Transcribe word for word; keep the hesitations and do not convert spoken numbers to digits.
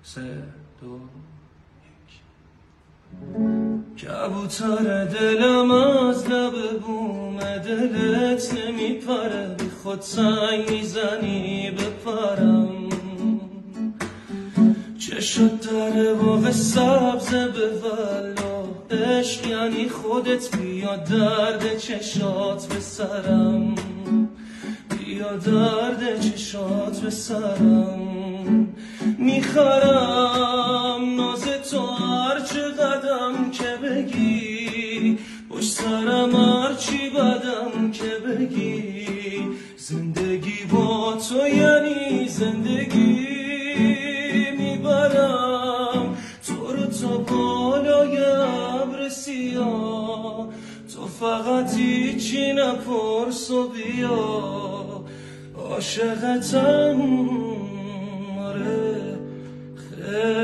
سه دو کبوتر دلم از لب بوم دلت نمیپره، بی خود سنگ میزنی بپرم. چشات در باغ سبز به ولا، عشق یعنی خودت، بیا درد چشات به سرم، بیا درد چشات به سرم. میخرم ناز تو هرچه قدم که بگی، پشت سرم هرچی بدم که بگی. زندگی با تو یعنی زندگی، میبرم تو رو تا بالای ابر سیاه. تو فقط هیچی نپرس و بیا، عاشقتم آره خیلی.